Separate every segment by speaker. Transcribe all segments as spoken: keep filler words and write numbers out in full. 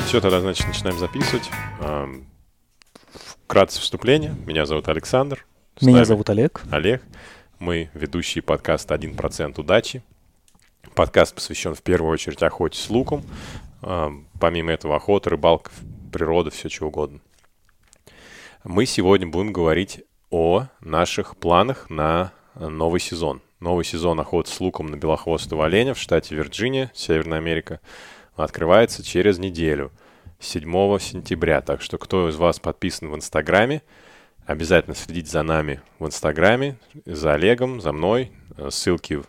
Speaker 1: Все, тогда, значит, начинаем записывать. Вкратце вступление. Меня зовут Александр.
Speaker 2: С Меня зовут Олег.
Speaker 1: Олег. Мы ведущие подкаста «один процент удачи». Подкаст посвящен в первую очередь охоте с луком. Помимо этого охота, рыбалка, природа, все чего угодно. Мы сегодня будем говорить о наших планах на новый сезон. Новый сезон охоты с луком на белохвостого оленя в штате Вирджиния, Северная Америка, открывается через неделю, седьмого сентября. Так что, кто из вас подписан в Инстаграме, обязательно следите за нами в Инстаграме, за Олегом, за мной. Ссылки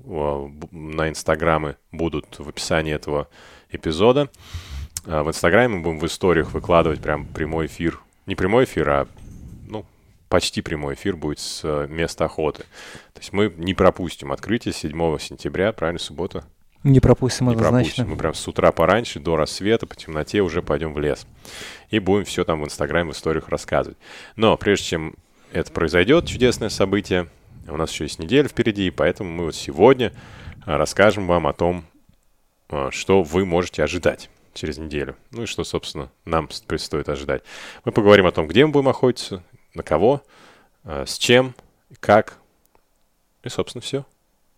Speaker 1: на Инстаграмы будут в описании этого эпизода. В Инстаграме мы будем в историях выкладывать прям прямой эфир. Не прямой эфир, а ну, почти прямой эфир будет с места охоты. То есть мы не пропустим открытие седьмого сентября, правильно, суббота?
Speaker 2: Не пропустим,
Speaker 1: не
Speaker 2: однозначно.
Speaker 1: пропустим. Мы прям с утра пораньше, до рассвета, по темноте уже пойдем в лес. И будем все там в Инстаграме, в историях рассказывать. Но прежде чем это произойдет, чудесное событие, у нас еще есть неделя впереди, поэтому мы вот сегодня расскажем вам о том, что вы можете ожидать через неделю. Ну и что, собственно, нам предстоит ожидать. Мы поговорим о том, где мы будем охотиться, на кого, с чем, как. И, собственно, все.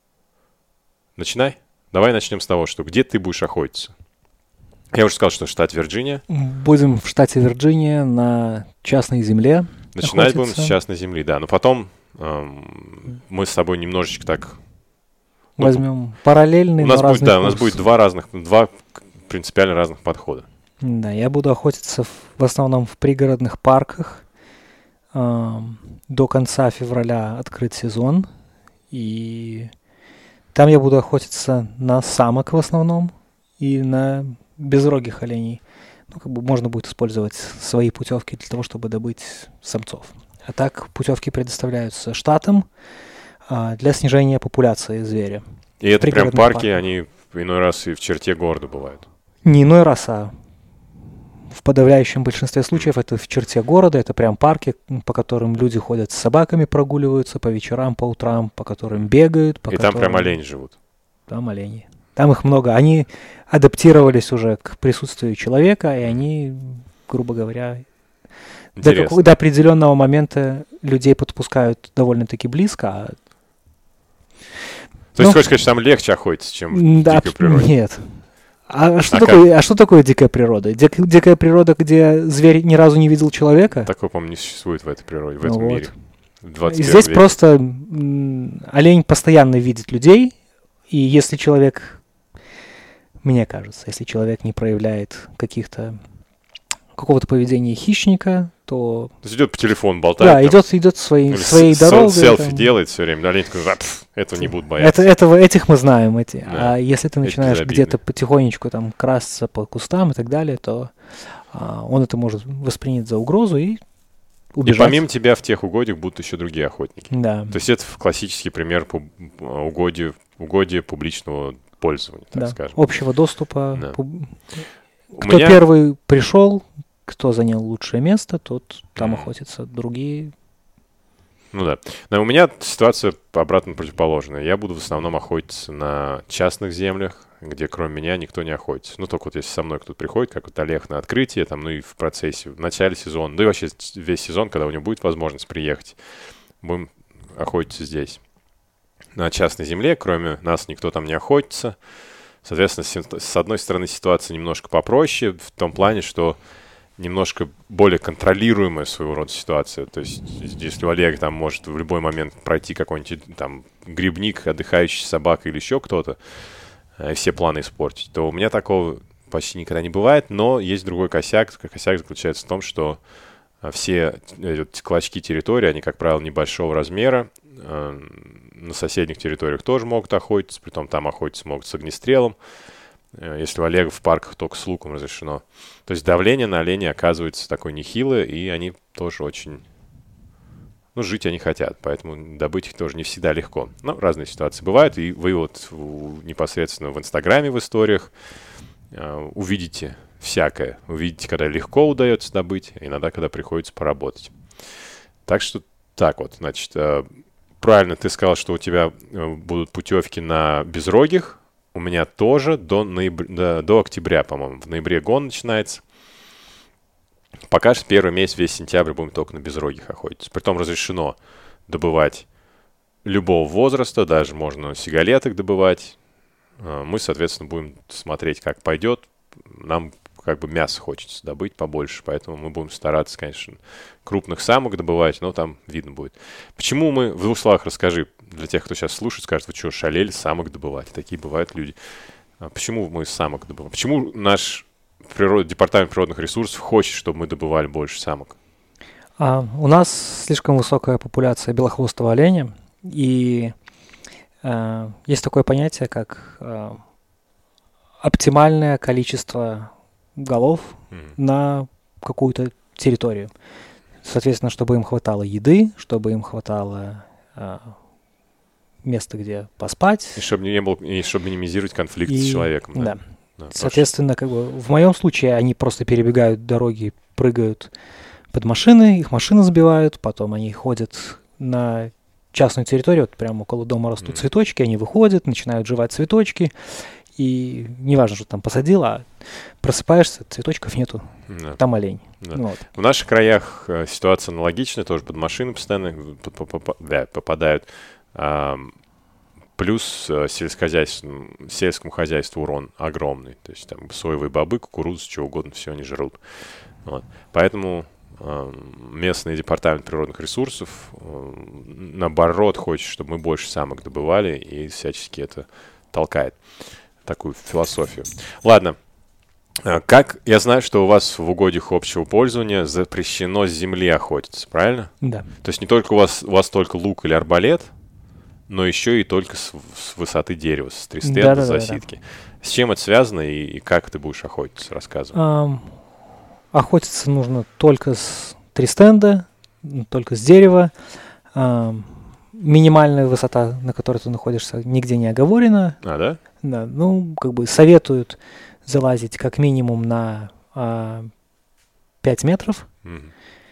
Speaker 1: Начинай. Давай начнем с того, что где ты будешь охотиться. Я уже сказал, что штат Вирджиния.
Speaker 2: Будем в штате Вирджиния на частной земле
Speaker 1: Начинать
Speaker 2: охотиться.
Speaker 1: будем с частной земли, да. Но потом эм, мы с тобой немножечко так...
Speaker 2: Возьмем ну, параллельный,
Speaker 1: у нас
Speaker 2: но
Speaker 1: будет,
Speaker 2: разный
Speaker 1: да,
Speaker 2: курс.
Speaker 1: у нас будет два разных, два принципиально разных подхода.
Speaker 2: Да, я буду охотиться в, в основном в пригородных парках. Эм, до конца февраля открыт сезон. И там я буду охотиться на самок в основном и на безрогих оленей. Ну, как бы можно будет использовать свои путевки для того, чтобы добыть самцов. А так путевки предоставляются штатам а, для снижения популяции зверя.
Speaker 1: И это прям парки,
Speaker 2: парки,
Speaker 1: они иной раз и в черте города бывают.
Speaker 2: Не иной раз, а в подавляющем большинстве случаев это в черте города, это прям парки, по которым люди ходят с собаками, прогуливаются по вечерам, по утрам, по которым бегают. По
Speaker 1: и
Speaker 2: которым...
Speaker 1: там прям олени живут.
Speaker 2: Там олени. Там их много. Они адаптировались уже к присутствию человека, и они, грубо говоря, до, какого, до определенного момента людей подпускают довольно-таки близко. А...
Speaker 1: То есть, ну, хочешь сказать, что там легче охотиться, чем
Speaker 2: да,
Speaker 1: в дикой природе?
Speaker 2: Нет. А, что
Speaker 1: а,
Speaker 2: такое, а что такое дикая природа? Дик, дикая природа, где зверь ни разу не видел человека?
Speaker 1: Такого, по-моему, не существует в этой природе, в
Speaker 2: ну
Speaker 1: этом
Speaker 2: вот.
Speaker 1: мире. В
Speaker 2: Здесь
Speaker 1: веке.
Speaker 2: просто м, олень постоянно видит людей, и если человек, мне кажется, если человек не проявляет каких-то какого-то поведения хищника, то...
Speaker 1: То есть идет по телефону, болтает.
Speaker 2: Да, идет, идет своей, своей
Speaker 1: с-
Speaker 2: дорогой.
Speaker 1: Селфи
Speaker 2: там.
Speaker 1: делает все время. Олень такой, а, пф, этого не будут бояться.
Speaker 2: Это, этого, этих мы знаем. Эти.
Speaker 1: Да.
Speaker 2: А если ты начинаешь
Speaker 1: безобидны.
Speaker 2: где-то потихонечку там красться по кустам и так далее, то а, он это может воспринять за угрозу и убежать.
Speaker 1: И помимо тебя в тех угодьях будут еще другие охотники.
Speaker 2: Да.
Speaker 1: То есть это классический пример пуб- угодья, угодья публичного пользования, так
Speaker 2: да.
Speaker 1: скажем.
Speaker 2: Общего доступа.
Speaker 1: Да.
Speaker 2: Пуб...
Speaker 1: У
Speaker 2: Кто
Speaker 1: меня...
Speaker 2: первый пришел, кто занял лучшее место, тот там
Speaker 1: Mm.
Speaker 2: охотится. Другие...
Speaker 1: Ну да. Но у меня ситуация обратно противоположная. Я буду в основном охотиться на частных землях, где кроме меня никто не охотится. Ну, только вот если со мной кто-то приходит, как вот Олег на открытие, там, ну и в процессе, в начале сезона, да и вообще весь сезон, когда у него будет возможность приехать, будем охотиться здесь. На частной земле, кроме нас, никто там не охотится. Соответственно, с одной стороны, ситуация немножко попроще, в том плане, что немножко более контролируемая своего рода ситуация. То есть, если у Олега там может в любой момент пройти какой-нибудь там грибник, отдыхающий собака или еще кто-то, и все планы испортить, то у меня такого почти никогда не бывает, но есть другой косяк. Косяк заключается в том, что все эти клочки территории, они, как правило, небольшого размера. На соседних территориях тоже могут охотиться, притом там охотиться могут с огнестрелом. Если у Олега в парках только с луком разрешено. То есть давление на оленей оказывается такое нехилое, и они тоже очень... Ну, жить они хотят, поэтому добыть их тоже не всегда легко. Но разные ситуации бывают, и вы вот в, непосредственно в Инстаграме, в историях э, увидите всякое. Увидите, когда легко удается добыть, иногда, когда приходится поработать. Так что так вот, значит, э, правильно ты сказал, что у тебя э, будут путевки на безрогих. у меня тоже до, ноября, до, до октября, по-моему. В ноябре гон начинается. Пока что первый месяц, весь сентябрь будем только на безрогих охотиться. Притом разрешено добывать любого возраста, даже можно сигалеток добывать. Мы, соответственно, будем смотреть, как пойдет. Нам как бы мясо хочется добыть побольше, поэтому мы будем стараться, конечно, крупных самок добывать, но там видно будет. Почему мы, в двух словах расскажи, для тех, кто сейчас слушает, скажет, вы что, шалели самок добывать? Такие бывают люди. Почему мы самок добываем? Почему наш природ, департамент природных ресурсов хочет, чтобы мы добывали больше самок?
Speaker 2: А, у нас слишком высокая популяция белохвостого оленя, и э, есть такое понятие, как э, оптимальное количество голов mm-hmm. на какую-то территорию. Соответственно, чтобы им хватало еды, чтобы им хватало э, места, где поспать.
Speaker 1: И чтобы, не было, и чтобы минимизировать конфликт и, с человеком. Да.
Speaker 2: да. да Соответственно, как бы, в моем случае они просто перебегают дороги, прыгают под машины, их машины сбивают, потом они ходят на частную территорию, вот прямо около дома растут mm-hmm. цветочки, они выходят, начинают жевать цветочки. И неважно, что там посадил, а просыпаешься, цветочков нету, да. там олень.
Speaker 1: Да.
Speaker 2: Вот.
Speaker 1: В наших краях э, ситуация аналогичная, тоже под машины постоянно да, попадают. А, плюс э, сельскому хозяйству урон огромный. То есть там соевые бобы, кукуруза, что угодно, все они жрут. Вот. Поэтому э, местный департамент природных ресурсов э, наоборот хочет, чтобы мы больше самок добывали и всячески это толкает. Такую философию. Ладно. Как я знаю, что у вас в угодьях общего пользования запрещено с земли охотиться, правильно?
Speaker 2: Да.
Speaker 1: То есть не только у вас, у вас только лук или арбалет, но еще и только с, с высоты дерева, с три стенда, да, да, засидки. Да, да. С чем это связано и, и как ты будешь охотиться? Рассказывай. Um,
Speaker 2: охотиться нужно только с три стенда, только с дерева. Um, минимальная высота, на которой ты находишься, нигде не оговорена.
Speaker 1: А, да?
Speaker 2: Да, ну, как бы советуют залазить как минимум на а, пять метров. Mm-hmm.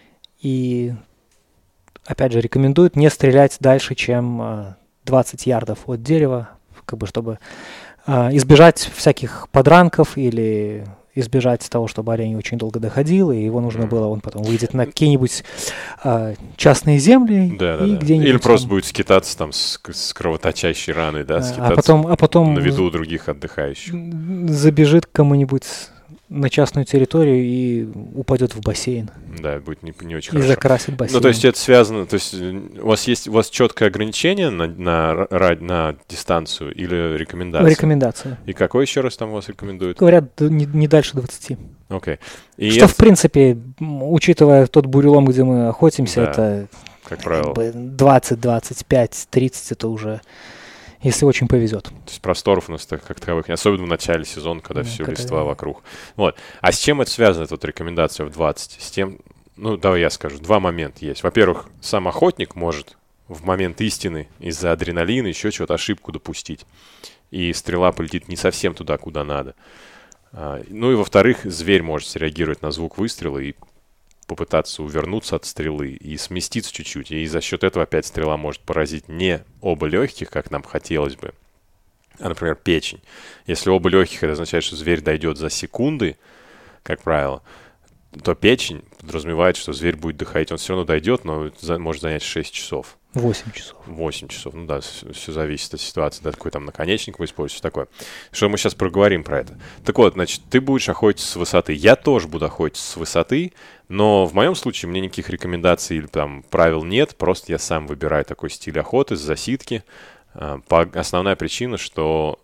Speaker 2: И, опять же, рекомендуют не стрелять дальше, чем а, двадцать ярдов от дерева, как бы, чтобы а, избежать всяких подранков или избежать того, чтобы олень очень долго доходил, и его нужно mm. было, он потом выйдет на какие-нибудь а, частные земли.
Speaker 1: Да,
Speaker 2: и
Speaker 1: да,
Speaker 2: где-нибудь
Speaker 1: или просто
Speaker 2: он...
Speaker 1: будет скитаться там с, с кровоточащей раной, да, скитаться
Speaker 2: а потом, а потом
Speaker 1: на виду у других отдыхающих.
Speaker 2: Забежит к кому-нибудь на частную территорию и упадет в бассейн.
Speaker 1: Да, будет не, не очень
Speaker 2: и
Speaker 1: хорошо.
Speaker 2: И закрасит бассейн.
Speaker 1: Ну, то есть это связано, то есть у вас есть у вас четкое ограничение на, на, на, на дистанцию или рекомендация?
Speaker 2: Рекомендация.
Speaker 1: И какой еще раз там вас рекомендуют?
Speaker 2: Говорят, не, не дальше двадцати.
Speaker 1: Окей. Okay.
Speaker 2: Что, это... в принципе, учитывая тот бурелом, где мы охотимся, да, это
Speaker 1: как правило.
Speaker 2: двадцать, двадцать пять, тридцать это уже... Если очень повезет.
Speaker 1: То есть просторов у нас так, как таковых, особенно в начале сезона, когда да, все листва да. вокруг. Вот. А с чем это связано, эта вот рекомендация в двадцать? С тем, ну, давай я скажу, два момента есть. Во-первых, сам охотник может в момент истины из-за адреналина еще чего-то ошибку допустить. И стрела полетит не совсем туда, куда надо. А, ну и во-вторых, зверь может среагировать на звук выстрела и попытаться увернуться от стрелы и сместиться чуть-чуть. И за счет этого опять стрела может поразить не оба легких, как нам хотелось бы, а, например, печень. Если оба легких, это означает, что зверь дойдет за секунды, как правило, то печень подразумевает, что зверь будет доходить. Он все равно дойдет, но может занять шесть часов.
Speaker 2: восемь часов.
Speaker 1: восемь часов. Ну да, все, все зависит от ситуации, да, какой там наконечник вы используете, такое. Что мы сейчас проговорим про это. Так вот, значит, ты будешь охотиться с высоты. Я тоже буду охотиться с высоты, но в моем случае мне никаких рекомендаций или там правил нет, просто я сам выбираю такой стиль охоты с засидки. Основная причина, что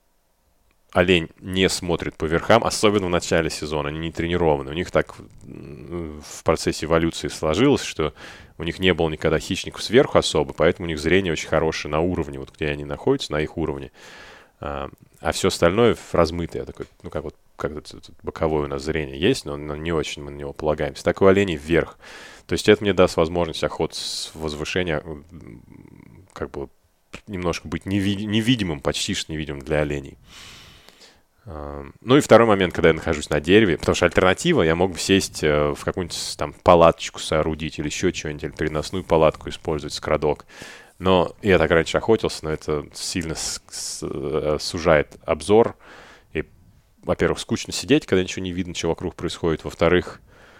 Speaker 1: олень не смотрит по верхам, особенно в начале сезона, они не тренированы. У них так в процессе эволюции сложилось, что у них не было никогда хищников сверху особо, поэтому у них зрение очень хорошее на уровне, вот где они находятся, на их уровне. А, а все остальное размытое, такое, ну как вот как это, это, боковое у нас зрение есть, но, но не очень мы на него полагаемся. Так у оленей вверх. То есть это мне даст возможность охоты с возвышения, как бы немножко быть невид- невидимым, почти что невидимым для оленей. Ну и второй момент, когда я нахожусь на дереве, потому что альтернатива, я мог бы сесть в какую-нибудь там палаточку соорудить или еще что-нибудь, или переносную палатку использовать, скрадок. Но я так раньше охотился, но это сильно с- с- сужает обзор. И, во-первых, скучно сидеть, когда ничего не видно, что вокруг происходит. Во-вторых,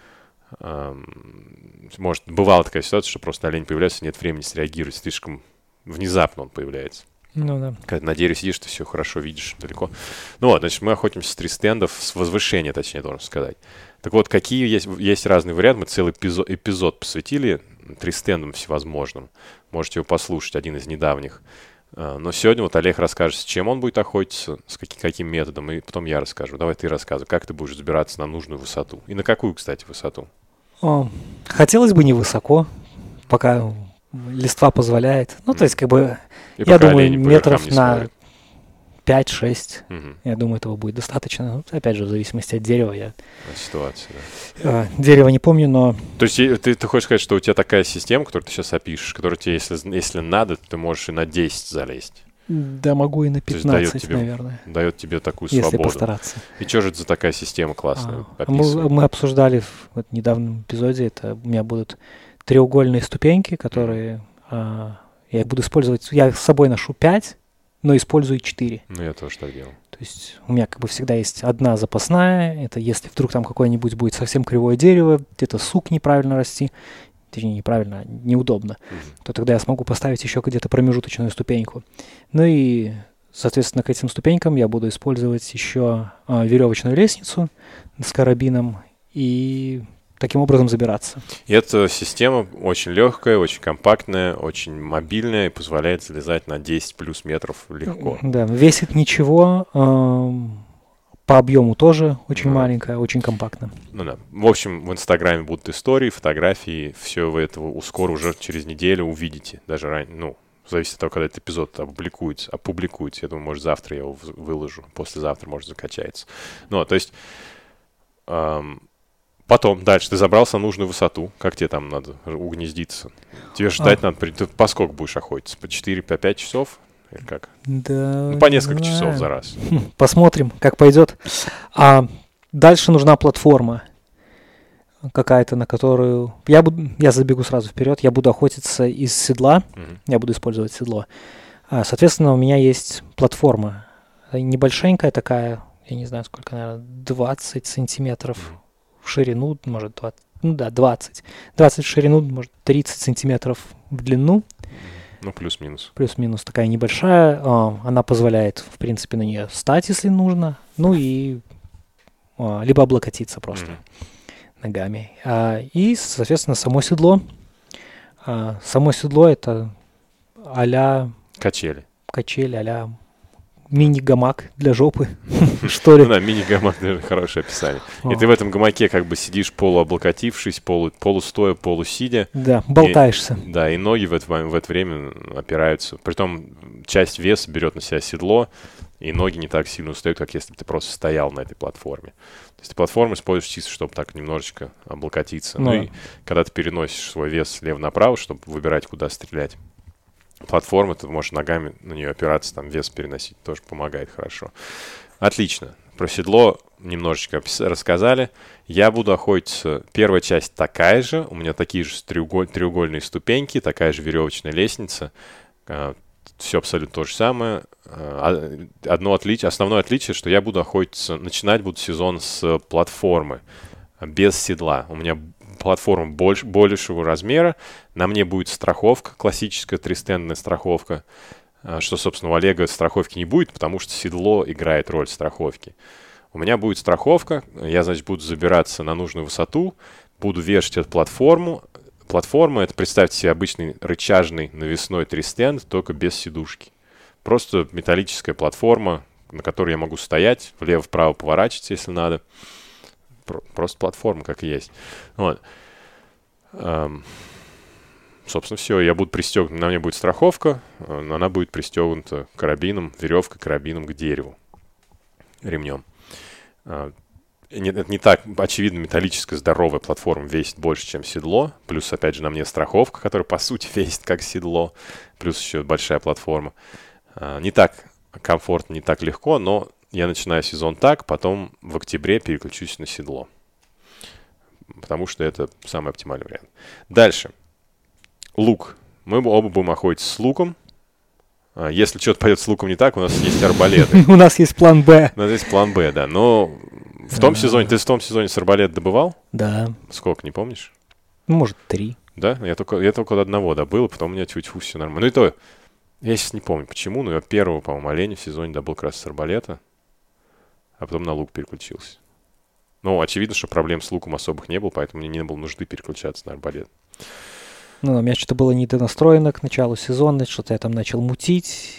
Speaker 1: эм, может, бывала такая ситуация, что просто олень появляется, нет времени среагировать, слишком внезапно он появляется.
Speaker 2: Ну да.
Speaker 1: Когда на дереве сидишь, ты все хорошо видишь далеко. Ну вот, значит, мы охотимся с тристендов, с возвышения, точнее, должен сказать. Так вот, какие есть, есть разные варианты. Мы целый эпизод, эпизод посвятили тристендам всевозможным. Можете его послушать, один из недавних. А, Но сегодня вот Олег расскажет, с чем он будет охотиться, с каким, каким методом, и потом я расскажу. Давай ты рассказывай, как ты будешь забираться на нужную высоту. И на какую, кстати, высоту?
Speaker 2: О, хотелось бы невысоко, пока листва позволяет. Ну, то есть, как бы,
Speaker 1: И
Speaker 2: я
Speaker 1: пока
Speaker 2: думаю,
Speaker 1: олени по
Speaker 2: метров
Speaker 1: верхам не
Speaker 2: на
Speaker 1: смотрят.
Speaker 2: пять-шесть.
Speaker 1: Мгм.
Speaker 2: Я думаю, этого будет достаточно. Ну, опять же, в зависимости от дерева. Я
Speaker 1: Ситуация, да.
Speaker 2: э, дерево не помню, но
Speaker 1: То есть и ты, ты хочешь сказать, что у тебя такая система, которую ты сейчас опишешь, которая тебе, если, если надо, ты можешь и на десять залезть.
Speaker 2: да могу и на
Speaker 1: То есть дает
Speaker 2: пятнадцать,
Speaker 1: тебе-
Speaker 2: наверное,
Speaker 1: Дает тебе такую
Speaker 2: если
Speaker 1: свободу.
Speaker 2: постараться.
Speaker 1: И что же это за такая система классная?
Speaker 2: А,
Speaker 1: Описывай.
Speaker 2: мы, мы обсуждали в вот недавнем эпизоде, это у меня будут треугольные ступеньки, которые а, я буду использовать. Я с собой ношу пять, но использую четыре.
Speaker 1: Ну, я тоже так делал.
Speaker 2: То есть у меня как бы всегда есть одна запасная. Это если вдруг там какое-нибудь будет совсем кривое дерево, где-то сук неправильно расти, точнее неправильно, неудобно,
Speaker 1: Мгм.
Speaker 2: то тогда я смогу поставить еще где-то промежуточную ступеньку. Ну и, соответственно, к этим ступенькам я буду использовать еще а, веревочную лестницу с карабином и таким образом забираться.
Speaker 1: И эта система очень легкая, очень компактная, очень мобильная и позволяет залезать на десять плюс метров легко.
Speaker 2: Да, весит ничего, ам, по объему тоже очень
Speaker 1: Ну да.
Speaker 2: маленькая, очень компактно.
Speaker 1: Ну да. В общем, в Инстаграме будут истории, фотографии, все вы этого скоро уже через неделю увидите. Даже ранее, ну, зависит от того, когда этот эпизод опубликуется. опубликуется. Я думаю, может, завтра я его вз- выложу, послезавтра, может, закачается. Ну, а, то есть ам, потом, дальше, ты забрался на нужную высоту. Как тебе там надо угнездиться? Тебе ждать надо, при- ты по сколько будешь охотиться? По четыре, по пять часов? Или как?
Speaker 2: Да,
Speaker 1: Ну, по несколько
Speaker 2: не
Speaker 1: часов
Speaker 2: знаю.
Speaker 1: за раз.
Speaker 2: Хм, Посмотрим, как пойдет. А дальше нужна платформа какая-то, на которую... Я, буду, я забегу сразу вперед. Я буду охотиться из седла.
Speaker 1: Мгм.
Speaker 2: Я буду использовать седло. А, соответственно, у меня есть платформа. Э, Небольшенькая такая, я не знаю, сколько, наверное, двадцать сантиметров
Speaker 1: Мгм.
Speaker 2: в ширину, может, двадцать, ну да, двадцать. двадцать в ширину, может, тридцать сантиметров в длину.
Speaker 1: Ну, плюс-минус.
Speaker 2: Плюс-минус такая небольшая. а, Она позволяет, в принципе, на нее встать, если нужно. Ну и а, либо облокотиться просто
Speaker 1: Мгм.
Speaker 2: ногами. А, И, соответственно, само седло. А, Само седло — это а-ля
Speaker 1: Качели.
Speaker 2: качель, а-ля мини-гамак для жопы, что ли.
Speaker 1: Ну да, мини-гамак, даже хорошее описание. И
Speaker 2: О,
Speaker 1: ты в этом гамаке как бы сидишь полуоблокотившись, полу, полустоя, полусидя.
Speaker 2: Да, болтаешься.
Speaker 1: Да, и ноги в это, в это время опираются. Притом часть веса берет на себя седло, и ноги не так сильно устают, как если бы ты просто стоял на этой платформе. То есть ты платформу используешь чисто, чтобы так немножечко облокотиться. Ну,
Speaker 2: Ну
Speaker 1: и когда ты переносишь свой вес слева направо, чтобы выбирать, куда стрелять, платформа, ты можешь ногами на нее опираться, там вес переносить, тоже помогает хорошо. Отлично. Про седло немножечко опис- рассказали. Я буду охотиться. Первая часть такая же. У меня такие же треуголь- треугольные ступеньки, такая же веревочная лестница. Все абсолютно то же самое. А, Одно отличие, основное отличие, что я буду охотиться, начинать буду сезон с платформы, без седла. У меня платформа больше, большего размера. На мне будет страховка, классическая тристендная страховка. А, Что, собственно, у Олега страховки не будет, потому что седло играет роль страховки. У меня будет страховка. Я, значит, буду забираться на нужную высоту, буду вешать эту платформу. Платформа — это, представьте себе, обычный рычажный навесной тристенд, только без сидушки. Просто металлическая платформа, на которой я могу стоять, влево-вправо поворачиваться, если надо. Про- Просто платформа, как и есть. Вот. Ам, Собственно, все. Я буду пристегнут. На мне будет страховка, э, но она будет пристегнута карабином, веревкой, карабином к дереву, ремнем. А, и не- Это не так, очевидно, металлическая здоровая платформа весит больше, чем седло. Плюс, опять же, на мне страховка, которая, по сути, весит как седло. Плюс еще большая платформа. А, Не так комфортно, не так легко, но я начинаю сезон так, потом в октябре переключусь на седло. Потому что это самый оптимальный вариант. Дальше. Лук. Мы оба будем охотиться с луком. А, если что-то пойдет с луком не так, у нас есть арбалеты.
Speaker 2: У нас есть план Б.
Speaker 1: У нас есть план Б, да. Но в том сезоне, ты в том сезоне с арбалет добывал?
Speaker 2: Да.
Speaker 1: Сколько, не помнишь?
Speaker 2: Ну, может, три.
Speaker 1: Да? Я только, я только одного добыл, потом у меня тьфу-тьфу, все нормально. Ну и то, я сейчас не помню почему, но я первого, по-моему, оленя в сезоне добыл как раз с арбалета, а потом на лук переключился. Ну, очевидно, что проблем с луком особых не было, поэтому мне не было нужды переключаться на арбалет.
Speaker 2: Ну, у меня что-то было недонастроено к началу сезона, что-то я там начал мутить.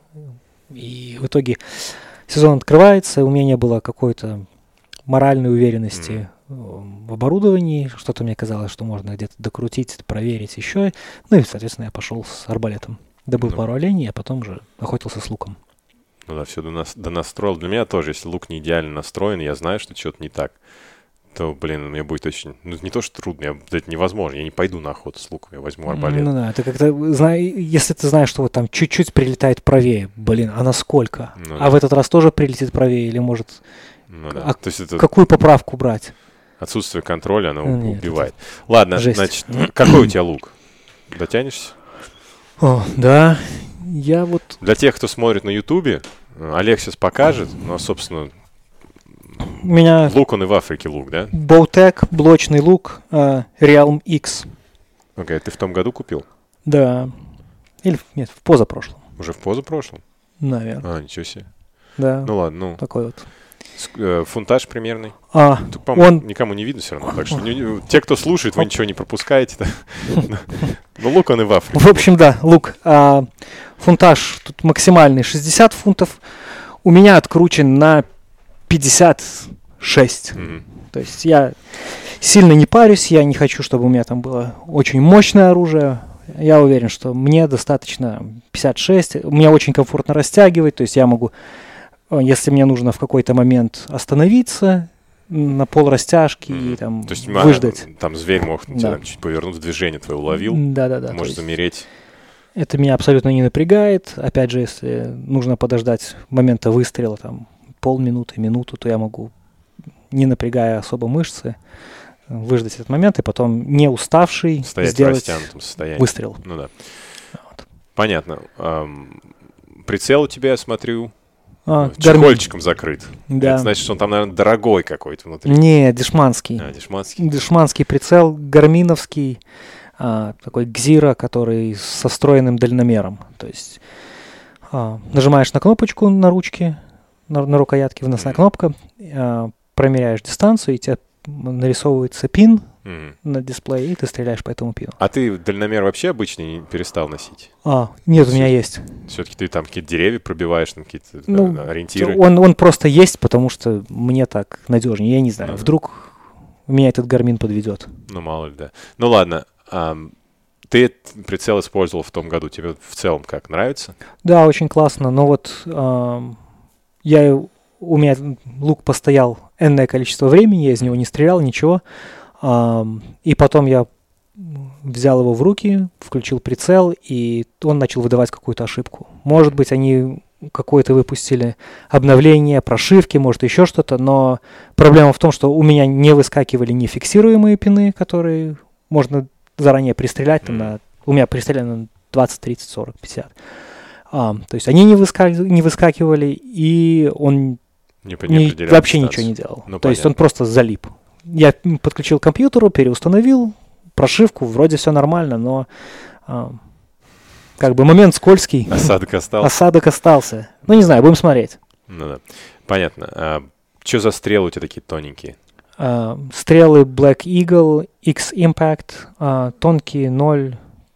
Speaker 2: И в итоге сезон открывается, у меня не было какой-то моральной уверенности mm-hmm. в оборудовании. Что-то мне казалось, что можно где-то докрутить, проверить еще. Ну и, соответственно, я пошел с арбалетом. Добыл mm-hmm. пару оленей, а потом же охотился с луком.
Speaker 1: Ну да, все донастроил. Для меня тоже, если лук не идеально настроен, я знаю, что что-то не так, то, блин, мне будет очень... Ну, не то, что трудно, я, это невозможно. Я не пойду на охоту с луком, я возьму арбалет.
Speaker 2: Ну да, это как-то... Если ты знаешь, что вот там чуть-чуть прилетает правее, блин, а насколько? Ну, а да. в этот раз тоже прилетит правее или может...
Speaker 1: Ну да.
Speaker 2: А
Speaker 1: то есть это...
Speaker 2: какую поправку брать?
Speaker 1: Отсутствие контроля, оно
Speaker 2: Нет,
Speaker 1: убивает. Ладно,
Speaker 2: жесть.
Speaker 1: Значит, какой у тебя лук? Дотянешься?
Speaker 2: О, да, я вот...
Speaker 1: Для тех, кто смотрит на Ютубе, Олег сейчас покажет, но, собственно...
Speaker 2: У меня
Speaker 1: лук, он и в Африке лук, да?
Speaker 2: Bowtech, блочный лук, uh, Realm X.
Speaker 1: Окей, okay, ты в том году купил?
Speaker 2: Да. Или, нет, в позапрошлом.
Speaker 1: Уже в позапрошлом?
Speaker 2: Наверное.
Speaker 1: А, ничего себе.
Speaker 2: Да.
Speaker 1: Ну ладно, ну.
Speaker 2: Такой вот.
Speaker 1: С, э, фунтаж примерный?
Speaker 2: А,
Speaker 1: Тут, по-моему,
Speaker 2: он...
Speaker 1: никому не видно все равно, так что не, те, кто слушает, вы ничего не пропускаете. Но лук, он и в Африке.
Speaker 2: В общем, да, лук. А, фунтаж тут максимальный шестьдесят фунтов. У меня откручен на пятьдесят шесть. Mm-hmm. То есть я сильно не парюсь, я не хочу, чтобы у меня там было очень мощное оружие. Я уверен, что мне достаточно пятьдесят шесть. Меня очень комфортно растягивать, то есть я могу, если мне нужно в какой-то момент остановиться на полрастяжки mm-hmm. и там
Speaker 1: то есть,
Speaker 2: выждать.
Speaker 1: А, там зверь мог
Speaker 2: да.
Speaker 1: тебя там, чуть повернуть, движение твое уловил.
Speaker 2: Да-да-да.
Speaker 1: Можешь замереть.
Speaker 2: Это меня абсолютно не напрягает. Опять же, если нужно подождать момента выстрела, там, полминуты, минуту, то я могу, не напрягая особо мышцы, выждать этот момент и потом, не уставший,
Speaker 1: стоять
Speaker 2: сделать выстрел.
Speaker 1: Ну да. Вот. Понятно. Эм, прицел у тебя, я смотрю, а, чехольчиком гарми... закрыт.
Speaker 2: Да.
Speaker 1: Это значит, что он там, наверное, дорогой какой-то внутри.
Speaker 2: Не, дешманский.
Speaker 1: А, дешманский.
Speaker 2: Дешманский прицел, гарминовский, а, такой Гзира, который со встроенным дальномером. То есть а, нажимаешь на кнопочку на ручке, на, на рукоятке, выносная mm-hmm. кнопка, а, промеряешь дистанцию, и тебе нарисовывается пин mm-hmm. на дисплее, и ты стреляешь по этому пину.
Speaker 1: А ты дальномер вообще обычно не перестал носить?
Speaker 2: А, нет, у меня есть.
Speaker 1: Все-таки ты там какие-то деревья пробиваешь, там какие-то
Speaker 2: ну,
Speaker 1: да, ориентиры?
Speaker 2: Он, он просто есть, потому что мне так надежнее. Я не знаю, mm-hmm. вдруг меня этот гармин подведет.
Speaker 1: Ну, мало ли, да. Ну, ладно. А, ты прицел использовал в том году. Тебе в целом как, нравится?
Speaker 2: Да, очень классно. Но вот а, я... У меня лук постоял энное количество времени, я из него не стрелял, ничего. А, и потом я взял его в руки, включил прицел, и он начал выдавать какую-то ошибку. Может быть, они какое-то выпустили обновление, прошивки, может, еще что-то, но проблема в том, что у меня не выскакивали нефиксируемые пины, которые можно заранее пристрелять. Там, на, у меня пристреляно двадцать, тридцать, сорок, пятьдесят. А, то есть они не, выска- не выскакивали, и он
Speaker 1: не,
Speaker 2: не,
Speaker 1: не
Speaker 2: вообще ничего не делал.
Speaker 1: Ну,
Speaker 2: то есть он просто залип. Я подключил к компьютеру, переустановил прошивку, вроде все нормально, но а, как бы момент скользкий.
Speaker 1: Осадок остался.
Speaker 2: Осадок остался. Ну, не знаю, будем смотреть.
Speaker 1: Ну да, понятно. А, что за стрелы у тебя такие тоненькие?
Speaker 2: А, стрелы Black Eagle, X-Impact, а, тонкие ноль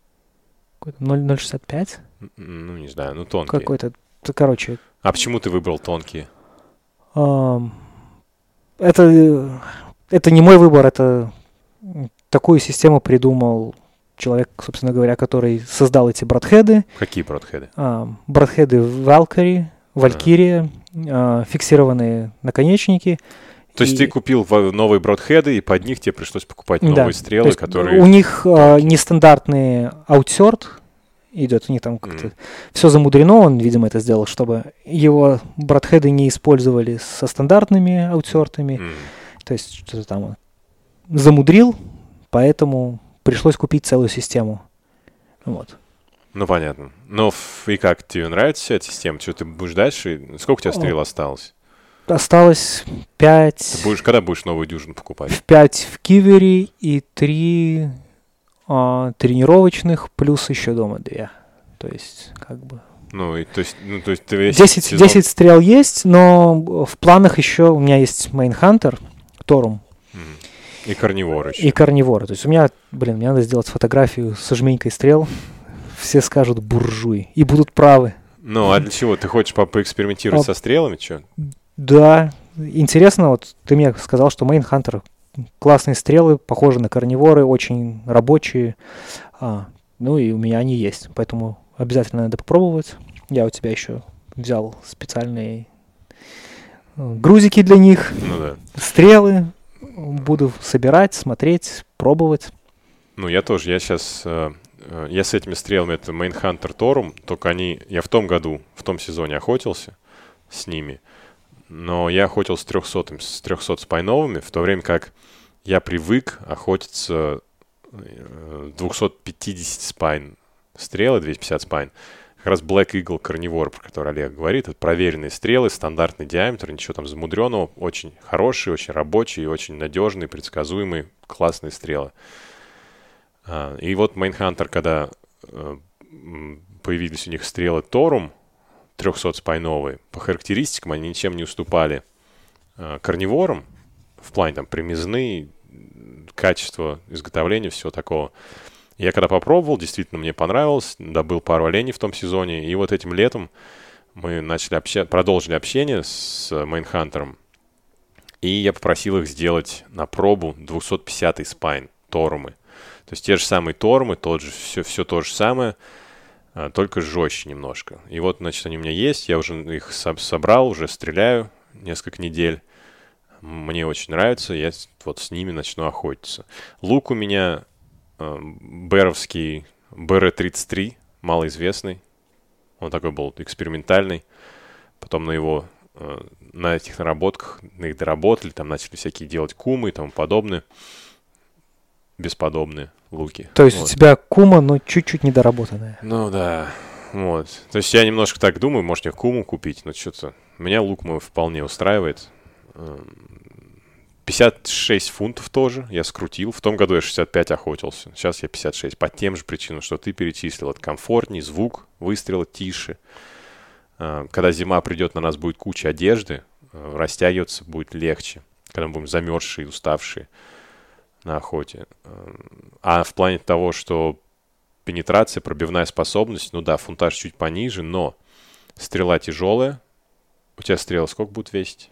Speaker 2: ноль шестьдесят пять.
Speaker 1: Ну, не знаю, ну тонкие.
Speaker 2: Какой-то, короче.
Speaker 1: А почему ты выбрал тонкие?
Speaker 2: Uh, это, это не мой выбор, это такую систему придумал человек, собственно говоря, который создал эти братхеды.
Speaker 1: Какие братхеды?
Speaker 2: Uh, братхеды Valkyrie, Valkyria, uh-huh. uh, фиксированные наконечники.
Speaker 1: То и... есть ты купил новые братхеды, и под них тебе пришлось покупать новые
Speaker 2: да.
Speaker 1: стрелы, которые...
Speaker 2: У них uh, нестандартный аутсерт идет, у них там как-то mm. все замудрено, он, видимо, это сделал, чтобы его братхеды не использовали со стандартными аутсертами, mm. то есть что-то там замудрил, поэтому пришлось купить целую систему. Вот.
Speaker 1: Ну, понятно. Ну, и как, тебе нравится вся эта система? Что, ты будешь дальше? Сколько у тебя стрел осталось?
Speaker 2: Осталось пять...
Speaker 1: Ты будешь, когда будешь новую дюжину покупать?
Speaker 2: пять в кивере и три а, тренировочных, плюс еще дома две. То есть, как бы...
Speaker 1: Ну, и, то есть, ну, то есть ты весь
Speaker 2: десять,
Speaker 1: сезон...
Speaker 2: десять стрел есть, но в планах еще у меня есть Мейнхантер, Торум.
Speaker 1: И карнивор еще.
Speaker 2: И карнивор. То есть у меня, блин, мне надо сделать фотографию с жменькой стрел. Все скажут буржуй. И будут правы.
Speaker 1: Ну, а для чего? Ты хочешь по поэкспериментировать
Speaker 2: а,
Speaker 1: со стрелами, что?
Speaker 2: Да. Интересно, вот ты мне сказал, что Мейнхантер классные стрелы, похожи на карниворы, очень рабочие. А, ну и у меня они есть. Поэтому обязательно надо попробовать. Я у тебя еще взял специальные грузики для них.
Speaker 1: Ну да.
Speaker 2: Стрелы. Буду собирать, смотреть, пробовать.
Speaker 1: Ну, я тоже. Я сейчас... Э, э, я с этими стрелами, это Мейнхантер Торум, только они... Я в том году, в том сезоне охотился с ними, но я охотился с трехсотыми, с трехсот спайновыми, в то время как я привык охотиться э, двести пятьдесят спайн стрелы, двести пятьдесят спайн. Как раз Black Eagle Carnivore, про который Олег говорит, это проверенные стрелы, стандартный диаметр, ничего там замудренного, очень хорошие, очень рабочие, очень надежные, предсказуемые, классные стрелы. А, и вот Майнхантер, когда э, появились у них стрелы Торум трехсот-спайновые, по характеристикам они ничем не уступали э, карниворам, в плане там примизны, качество изготовления, всего такого. Я когда попробовал, действительно мне понравилось, добыл пару оленей в том сезоне, и вот этим летом мы начали общаться, продолжили общение с Майнхантером, и я попросил их сделать на пробу двести пятьдесят спайн, торумы. То есть те же самые торумы, тот же, все, все то же самое, только жестче немножко. И вот, значит, они у меня есть, я уже их собрал, уже стреляю несколько недель. Мне очень нравится, я вот с ними начну охотиться. Лук у меня... Беровский бэ эр тридцать три, малоизвестный. Он такой был экспериментальный. Потом на его, на этих наработках, на их доработали, там начали всякие делать кумы и тому подобное. Бесподобные луки.
Speaker 2: То есть
Speaker 1: вот.
Speaker 2: У тебя кума, но чуть-чуть недоработанная.
Speaker 1: Ну да, вот. То есть я немножко так думаю, может мне куму купить, но что-то меня лук мой вполне устраивает. пятьдесят шесть фунтов тоже я скрутил. В том году я шестьдесят пять охотился. Сейчас я пятьдесят шесть. По тем же причинам, что ты перечислил. Это комфортней, звук выстрела тише. Когда зима придет, на нас будет куча одежды. Растягиваться будет легче. Когда мы будем замерзшие и уставшие на охоте. А в плане того, что пенетрация, пробивная способность, ну да, фунтаж чуть пониже, но стрела тяжелая. У тебя стрела сколько будет весить?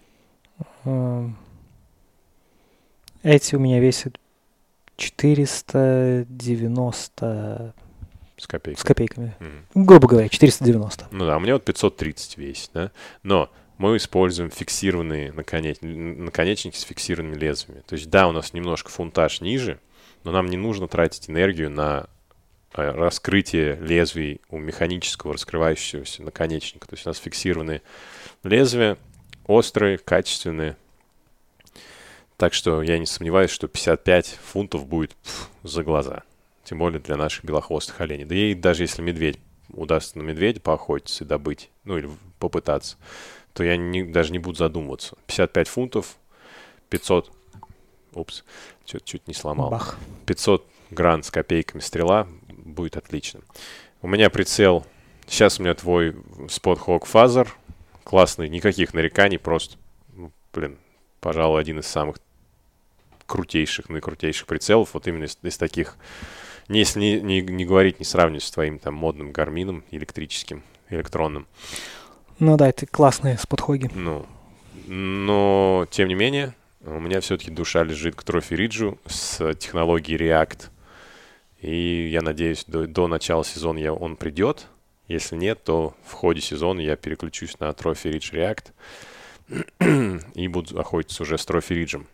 Speaker 2: Эти у меня весят четыреста девяносто
Speaker 1: с копейками.
Speaker 2: С копейками.
Speaker 1: Mm.
Speaker 2: Грубо говоря, четыреста девяносто.
Speaker 1: Ну да, у меня вот пятьсот тридцать весит, да. Но мы используем фиксированные наконеч... наконечники с фиксированными лезвиями. То есть да, у нас немножко фунтаж ниже, но нам не нужно тратить энергию на раскрытие лезвий у механического раскрывающегося наконечника. То есть у нас фиксированные лезвия, острые, качественные. Так что я не сомневаюсь, что пятьдесят пять фунтов будет пф, за глаза. Тем более для наших белохвостых оленей. Да и даже если медведь, удастся на медведя поохотиться и добыть, ну или попытаться, то я не, даже не буду задумываться. пятьдесят пять фунтов, пятьсот, упс, чуть, чуть не сломал.
Speaker 2: Бах.
Speaker 1: пятьсот гран с копейками стрела будет отлично. У меня прицел, сейчас у меня твой Spot Hawk Father, классный, никаких нареканий, просто, ну, блин, пожалуй, один из самых крутейших, наикрутейших прицелов, вот именно из, из таких, не, если не, не, не говорить, не сравнивать с твоим там модным гармином электрическим, электронным.
Speaker 2: Ну да, это классные спотхоги.
Speaker 1: Ну, но, тем не менее, у меня все-таки душа лежит к Trophy Ridge с технологией React, и я надеюсь, до, до начала сезона я, он придет. Если нет, то в ходе сезона я переключусь на Trophy Ridge React и буду охотиться уже с Trophy Ridge.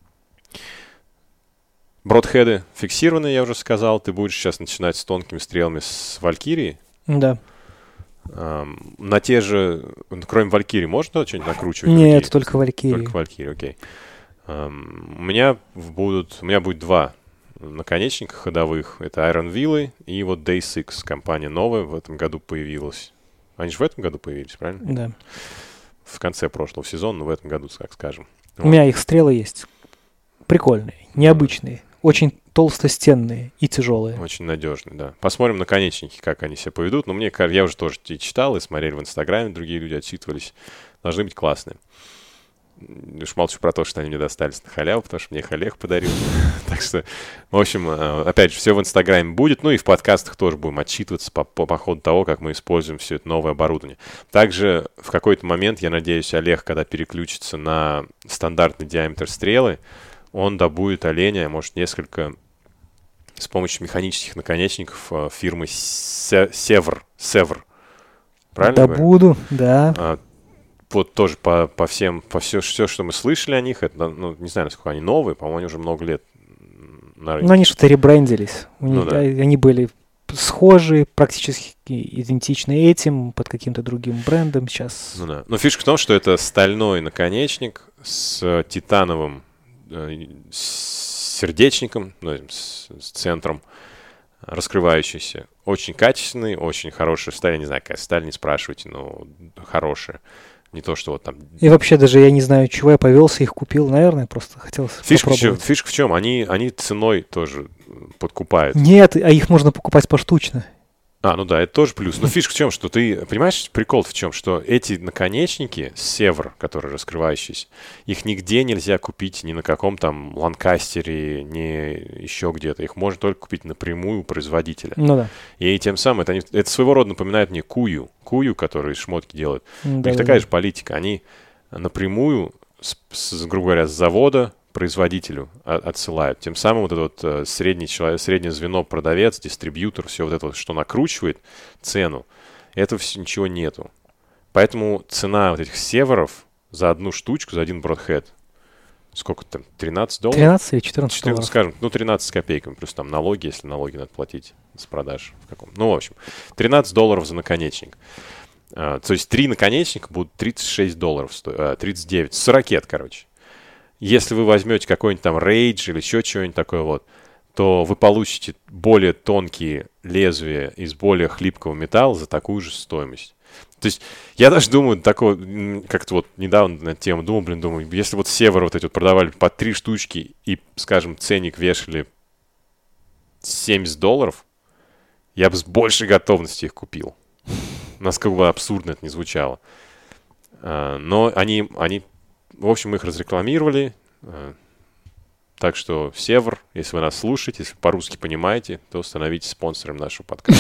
Speaker 1: Бродхеды фиксированные, я уже сказал. Ты будешь сейчас начинать с тонкими стрелами с Валькирии.
Speaker 2: Да.
Speaker 1: Um, на те же, кроме Валькирии, можно что-нибудь накручивать?
Speaker 2: Нет,
Speaker 1: другие?
Speaker 2: только Валькирии.
Speaker 1: Только Валькирии, окей. Um, у меня будут, у меня будет два наконечниках ходовых. Это Iron Wheel и вот Day Six. Компания новая в этом году появилась. Они же в этом году появились, правильно?
Speaker 2: Да.
Speaker 1: В конце прошлого сезона, но в этом году, так скажем.
Speaker 2: У вот. меня их стрелы есть. Прикольные, необычные, очень толстостенные и тяжелые.
Speaker 1: Очень надежные, да. Посмотрим наконечники, как они себя поведут. Но мне кажется, я уже тоже читал и смотрели в Инстаграме, другие люди отчитывались. Должны быть классные. Уж молчу про то, что они мне достались на халяву, потому что мне их Олег подарил. Так что, в общем, опять же, все в Инстаграме будет. Ну и в подкастах тоже будем отчитываться по, по, по ходу того, как мы используем все это новое оборудование. Также в какой-то момент, я надеюсь, Олег, когда переключится на стандартный диаметр стрелы, он добудет оленя, может, несколько с помощью механических наконечников фирмы Севр. Севр. Правильно?
Speaker 2: Добуду, да.
Speaker 1: А, вот тоже по, по всем, по все, все, что мы слышали о них, это, ну, не знаю, насколько они новые, по-моему, они уже много лет на рынке.
Speaker 2: Ну, они что-то ребрендились. У
Speaker 1: ну,
Speaker 2: них,
Speaker 1: да.
Speaker 2: Они были схожи, практически идентичны этим, под каким-то другим брендом сейчас.
Speaker 1: Ну, да. Но фишка в том, что это стальной наконечник с титановым э, с сердечником, ну, с, с центром, раскрывающийся. Очень качественный, очень хорошая сталь. Я не знаю, какая сталь, не спрашивайте, но хорошая. Не то, что вот там...
Speaker 2: И вообще даже я не знаю, чего я повелся, их купил, наверное, просто хотел
Speaker 1: фишка
Speaker 2: попробовать.
Speaker 1: В чем, фишка в чем? Они, они ценой тоже подкупают.
Speaker 2: Нет, а их можно покупать поштучно.
Speaker 1: А, ну да, это тоже плюс. Но фишка в чем, что ты... Понимаешь, прикол в чем? Что эти наконечники Севр, которые раскрывающиеся, их нигде нельзя купить ни на каком там Ланкастере, ни еще где-то. Их можно только купить напрямую у производителя.
Speaker 2: Ну да.
Speaker 1: И тем самым это, они, это своего рода напоминает мне Кую. Кую, которые шмотки делают.
Speaker 2: Да,
Speaker 1: у них
Speaker 2: да,
Speaker 1: такая
Speaker 2: да.
Speaker 1: же политика. Они напрямую, с, с, грубо говоря, с завода производителю отсылают. Тем самым вот это вот средний человек, среднее звено, продавец, дистрибьютор, все вот это вот, что накручивает цену, этого все, ничего нету. Поэтому цена вот этих северов за одну штучку, за один бродхед, сколько там, тринадцать долларов?
Speaker 2: тринадцать или четырнадцать
Speaker 1: четырнадцать,
Speaker 2: долларов.
Speaker 1: скажем, ну, тринадцать с копейками, плюс там налоги, если налоги надо платить с продаж. В каком. Ну, в общем, тринадцать долларов за наконечник. А, то есть три наконечника будут тридцать шесть долларов стоить, а, тридцать девять, с ракет, короче. Если вы возьмете какой-нибудь там Rage или еще чего-нибудь такое вот, то вы получите более тонкие лезвия из более хлипкого металла за такую же стоимость. То есть я даже думаю, такой, как-то вот недавно на тему думал, блин, думаю, если вот Север вот эти вот продавали по три штучки и, скажем, ценник вешали семьдесят долларов, я бы с большей готовностью их купил. Насколько бы абсурдно это ни звучало. Но они, они в общем, мы их разрекламировали. Так что, Севр, если вы нас слушаете, если по-русски понимаете, то становитесь спонсором нашего подкаста.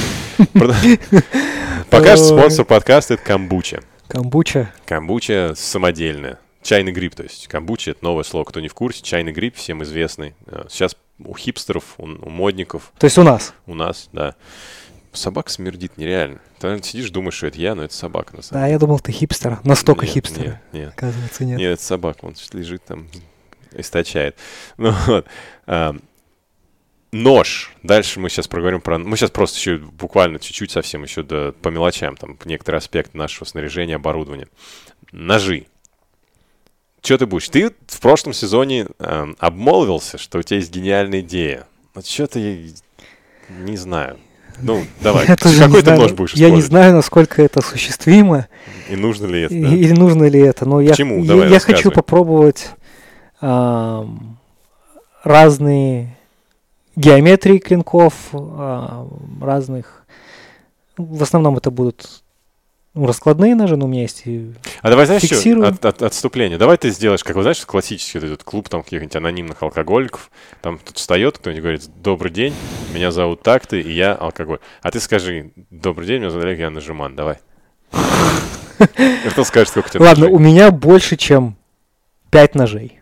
Speaker 1: Пока что спонсор подкаста — это камбуча.
Speaker 2: Камбуча.
Speaker 1: Камбуча самодельная. Чайный гриб, то есть. Камбуча — это новое слово, кто не в курсе. Чайный гриб всем известный. Сейчас у хипстеров, у модников.
Speaker 2: То есть у нас?
Speaker 1: У нас, да. Собака смердит нереально. Ты сидишь, думаешь, что это я, но это собака, на самом
Speaker 2: деле. Да, я думал, ты хипстер. Настолько нет, хипстер.
Speaker 1: Нет, нет.
Speaker 2: Оказывается, нет.
Speaker 1: Нет, это собака. Он лежит там, источает. Ну вот. А, нож. Дальше мы сейчас проговорим про... Мы сейчас просто еще буквально чуть-чуть совсем еще до, по мелочам. Там некоторые аспекты нашего снаряжения, оборудования. Ножи. Что ты будешь? Ты в прошлом сезоне э, обмолвился, что у тебя есть гениальная идея. Вот что-то я не знаю. Ну, давай. Какой ты нож будешь использовать?
Speaker 2: Я не знаю, насколько это осуществимо.
Speaker 1: И нужно ли это?
Speaker 2: Да? Или нужно ли это. Но
Speaker 1: Почему?
Speaker 2: Я,
Speaker 1: Давай,
Speaker 2: я, я хочу попробовать э, разные геометрии клинков, э, разных... В основном это будут ну, раскладные ножи, но у меня есть и
Speaker 1: А давай, знаешь, что? От, от, отступление. Давай ты сделаешь, как вы знаешь, классический этот клуб там каких-нибудь анонимных алкоголиков. Там тут встает кто-нибудь говорит: добрый день, меня зовут так-то, и я алкоголь. А ты скажи: добрый день, меня зовут Олег, я нажиман, давай. Кто скажет, сколько у тебя
Speaker 2: ножей? Ладно, у меня больше, чем пять ножей.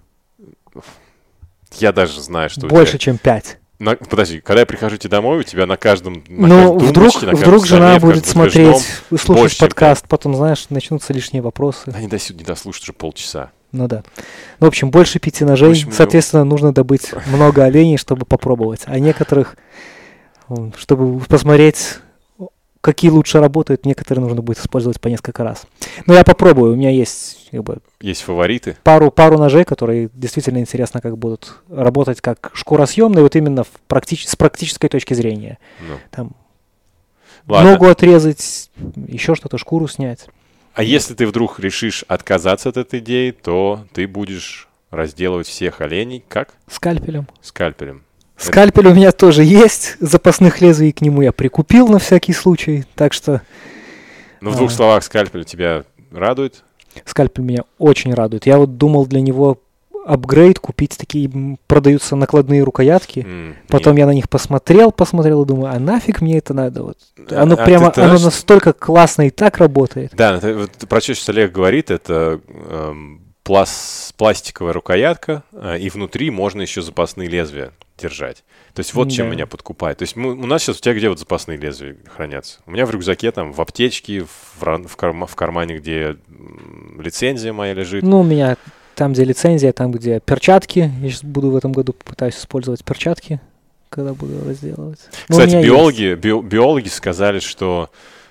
Speaker 1: Я даже знаю, что
Speaker 2: больше, чем пять.
Speaker 1: На, подожди, когда я прихожу тебе домой, у тебя на каждом на
Speaker 2: ну, вдруг,
Speaker 1: тумбочке, на
Speaker 2: вдруг
Speaker 1: столе,
Speaker 2: жена будет смотреть, слушать
Speaker 1: больше,
Speaker 2: подкаст, потом, знаешь, начнутся лишние вопросы.
Speaker 1: Они до сюда не дослушают уже полчаса.
Speaker 2: Ну да. Ну, в общем, больше пяти ножей, общем, соответственно, ну... нужно добыть много оленей, чтобы попробовать. А некоторых, чтобы посмотреть, какие лучше работают, некоторые нужно будет использовать по несколько раз. Но я попробую, у меня есть как бы,
Speaker 1: Есть фавориты?
Speaker 2: пару, пару ножей, которые действительно интересно, как будут работать как шкуросъемные, вот именно в практич- с практической точки зрения.
Speaker 1: Ну.
Speaker 2: Там
Speaker 1: Ладно.
Speaker 2: ногу отрезать, еще что-то, шкуру снять.
Speaker 1: А если ты вдруг решишь отказаться от этой идеи, то ты будешь разделывать всех оленей как?
Speaker 2: Скальпелем.
Speaker 1: Скальпелем.
Speaker 2: Скальпель у меня тоже есть, запасных лезвий к нему я прикупил на всякий случай, так что...
Speaker 1: Ну, в двух
Speaker 2: а,
Speaker 1: словах, скальпель тебя радует?
Speaker 2: Скальпель меня очень радует. Я вот думал для него апгрейд купить, такие м, продаются накладные рукоятки.
Speaker 1: М,
Speaker 2: Потом
Speaker 1: нет.
Speaker 2: я на них посмотрел, посмотрел и думаю, а нафиг мне это надо? Вот.
Speaker 1: А-
Speaker 2: Оно
Speaker 1: а
Speaker 2: прямо,
Speaker 1: ты- ты
Speaker 2: оно
Speaker 1: знаешь-
Speaker 2: настолько классно и так работает.
Speaker 1: Да, это, вот, про что сейчас Олег говорит, это эм, плас- пластиковая рукоятка, э, и внутри можно еще запасные лезвия держать. То есть вот чем
Speaker 2: Да.
Speaker 1: меня подкупает. То есть мы- у нас сейчас, у тебя где вот запасные лезвия хранятся? У меня в рюкзаке, там, в аптечке, в, ран- в, карма- в кармане, где м, лицензия моя лежит.
Speaker 2: Ну, у меня там, где лицензия, там, где перчатки. Я сейчас буду в этом году попытаюсь использовать перчатки, когда буду разделывать. Но у
Speaker 1: Кстати,
Speaker 2: меня
Speaker 1: биологи, био- биологи сказали, что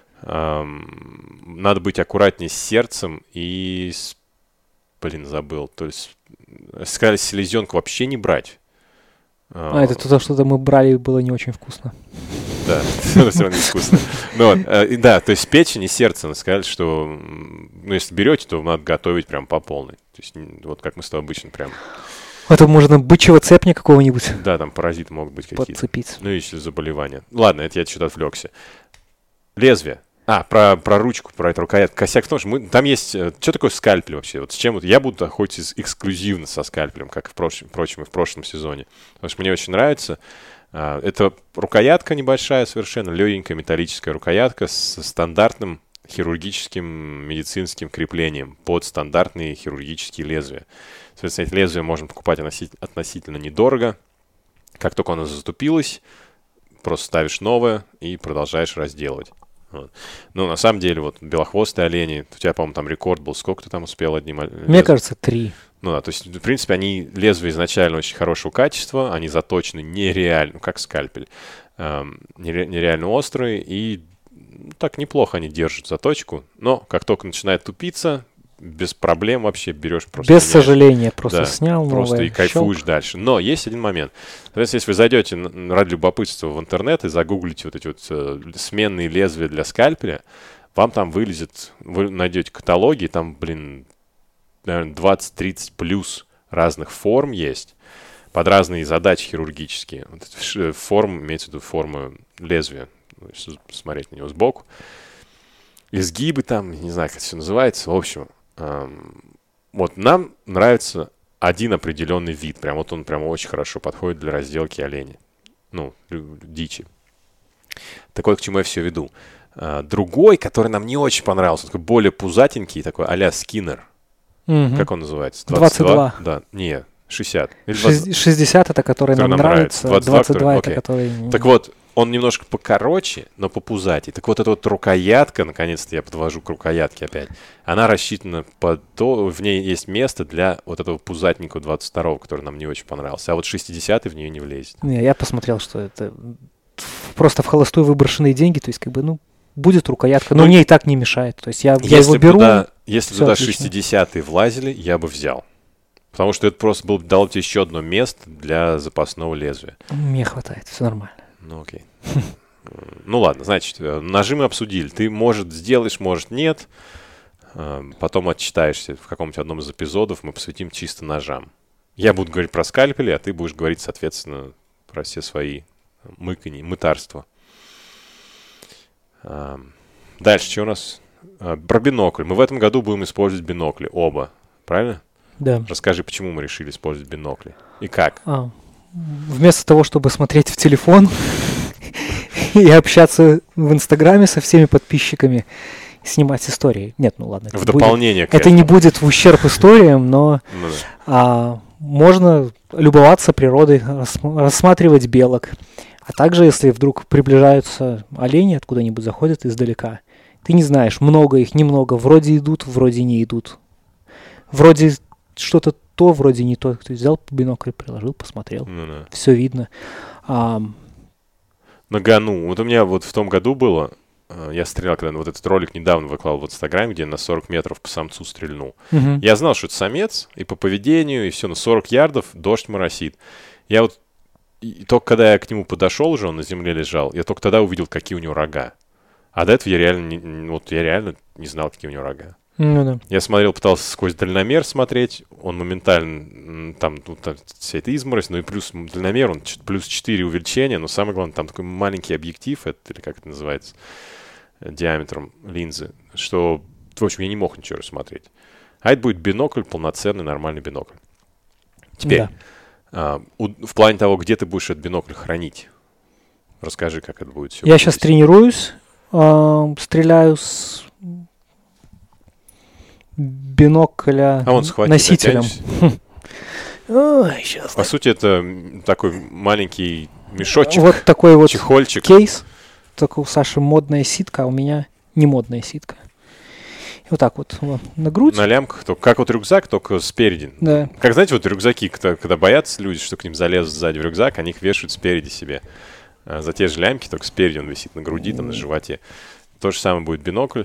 Speaker 1: эм, надо быть аккуратнее с сердцем и с... Блин, забыл. То есть сказали, селезенку вообще не брать.
Speaker 2: А, это то, что мы брали, и было не очень вкусно.
Speaker 1: Да, все равно невкусно. Ну, вот, э, и да, то есть печень и сердце сказали, что м, ну, если берете, то надо готовить прям по полной. То есть м, вот как мы с тобой обычно прям...
Speaker 2: Это можно бычьего цепня какого-нибудь
Speaker 1: Да, там паразиты могут быть какие-то.
Speaker 2: подцепить.
Speaker 1: Ну, если заболевания. Ладно, это я что-то отвлекся. Лезвие. А, про, про ручку, про эту рукоятку. Косяк в том, что мы, там есть... э, Что такое скальпель вообще? Вот с чем вот я буду охотиться эксклюзивно со скальпелем, как, впрочем, впрочем, и в прошлом сезоне. Потому что мне очень нравится. А, это рукоятка небольшая совершенно, легенькая металлическая рукоятка с стандартным хирургическим медицинским креплением под стандартные хирургические лезвия. Соответственно, эти лезвия можно покупать относи- относительно недорого. Как только оно заступилось, просто ставишь новое и продолжаешь разделывать. Вот. Ну, на самом деле, вот белохвостые олени, у тебя, по-моему, там рекорд был, сколько ты там успел одним о-
Speaker 2: Мне
Speaker 1: лезвием?
Speaker 2: кажется, три.
Speaker 1: Ну да, то есть, в принципе, они лезвия изначально очень хорошего качества, они заточены нереально, ну, как скальпель, эм, нере- нереально острые, и ну, так неплохо они держат заточку, но как только начинает тупиться, без проблем вообще берешь просто...
Speaker 2: Без
Speaker 1: меняешь.
Speaker 2: сожаления, просто
Speaker 1: Да,
Speaker 2: снял
Speaker 1: Просто
Speaker 2: новое,
Speaker 1: и кайфуешь
Speaker 2: щелк.
Speaker 1: дальше. Но есть один момент. Соответственно, если вы зайдете на- ради любопытства в интернет и загуглите вот эти вот э, сменные лезвия для скальпеля, вам там вылезет, вы найдете каталоги, и там, блин, наверное, двадцать-тридцать плюс разных форм есть, под разные задачи хирургические. Вот эти ш- форм, имеется в виду форма лезвия, ну, если смотреть на него сбоку. Изгибы там, не знаю, как это все называется. В общем, эм, вот нам нравится один определенный вид. Прям вот он прям очень хорошо подходит для разделки оленя. Ну, лю- дичи. Так вот, к чему я все веду. А, другой, который нам не очень понравился, такой более пузатенький, такой а-ля Скиннер.
Speaker 2: Мгм.
Speaker 1: Как он называется?
Speaker 2: двадцать два.
Speaker 1: Да, не, шестьдесят. Или
Speaker 2: Шесть-
Speaker 1: двадцать.
Speaker 2: шестьдесят это который
Speaker 1: Который
Speaker 2: нам
Speaker 1: нам нравится.
Speaker 2: нравится,
Speaker 1: двадцать два,
Speaker 2: двадцать два это
Speaker 1: окей.
Speaker 2: который...
Speaker 1: Так вот, он немножко покороче, но попузатей. Так вот, эта вот рукоятка, наконец-то я подвожу к рукоятке опять, она рассчитана под то, в ней есть место для вот этого пузатенького двадцать второго, который нам не очень понравился. А вот шестидесятый в нее не влезет.
Speaker 2: Не, я посмотрел, что это просто в холостую выброшенные деньги, то есть как бы, ну, будет рукоятка, но
Speaker 1: Ну,
Speaker 2: мне и так не мешает. То есть я, я
Speaker 1: Если
Speaker 2: его
Speaker 1: бы
Speaker 2: беру,
Speaker 1: туда, если бы
Speaker 2: всё
Speaker 1: туда
Speaker 2: отлично.
Speaker 1: шестидесятые влазили, я бы взял. Потому что это просто был, дал тебе еще одно место для запасного лезвия.
Speaker 2: мне хватает, все нормально.
Speaker 1: Ну, окей. Ну, ладно, значит, э, ножи мы обсудили. Ты, может, сделаешь, может, нет. Э, Потом отчитаешься в каком-нибудь одном из эпизодов. Мы посвятим чисто ножам. Я буду говорить про скальпели, а ты будешь говорить, соответственно, про все свои мыканья, мытарства. Э, Дальше, что у нас? Э, Про бинокль. Мы в этом году будем использовать бинокли. Оба. Правильно?
Speaker 2: Да.
Speaker 1: Расскажи, почему мы решили использовать бинокли. И как?
Speaker 2: А, вместо того, чтобы смотреть в телефон и общаться в Инстаграме со всеми подписчиками, снимать истории. Нет, ну ладно. это
Speaker 1: В
Speaker 2: будет-
Speaker 1: дополнение к
Speaker 2: Это
Speaker 1: этому.
Speaker 2: не будет в ущерб историям, но
Speaker 1: Ну да.
Speaker 2: а, можно любоваться природой, рассм- рассматривать белок. А также, если вдруг приближаются олени, откуда-нибудь заходят издалека, ты не знаешь, много их, немного, вроде идут, вроде не идут. Вроде что-то то, вроде не то. Ты взял бинокль, приложил, посмотрел.
Speaker 1: Ну да.
Speaker 2: Все видно. А,
Speaker 1: На Гону. Вот у меня вот в том году было, э, я стрелял, когда вот этот ролик недавно выкладывал в Инстаграме, где на сорок метров по самцу стрельнул.
Speaker 2: Мгм.
Speaker 1: Я знал, что это самец, и по поведению, и все, на сорок ярдов дождь моросит. Я вот, и только когда я к нему подошел уже, он на земле лежал, я только тогда увидел, какие у него рога. А до этого я реально не, вот я реально не знал, какие у него рога.
Speaker 2: Ну да.
Speaker 1: Я смотрел, пытался сквозь дальномер смотреть, он моментально, м, там, ну, там вся эта изморозь, ну и плюс дальномер, он ч- плюс четыре увеличения, но самое главное, там такой маленький объектив, это, или как это называется, э, диаметром линзы, что, в общем, я не мог ничего рассмотреть. А это будет бинокль, полноценный, нормальный бинокль. Теперь,
Speaker 2: Да.
Speaker 1: а, у- в плане того, где ты будешь этот бинокль хранить, расскажи, как это будет все.
Speaker 2: Я сейчас тренируюсь, а, стреляю с бинокля
Speaker 1: А он схватит,
Speaker 2: носителем.
Speaker 1: дотянешься?
Speaker 2: Ой, щас.
Speaker 1: По сути, это м, такой маленький мешочек,
Speaker 2: Вот такой вот
Speaker 1: чехольчик.
Speaker 2: кейс. Только у Саши модная ситка, а у меня не модная ситка. И вот так вот, вот на грудь.
Speaker 1: На лямках, только как вот рюкзак, только спереди.
Speaker 2: Да.
Speaker 1: Как, знаете, вот рюкзаки, когда, когда боятся люди, что к ним залезут сзади в рюкзак, они их вешают спереди себе. А за те же лямки, только спереди он висит на груди, там, на животе. То же самое будет бинокль.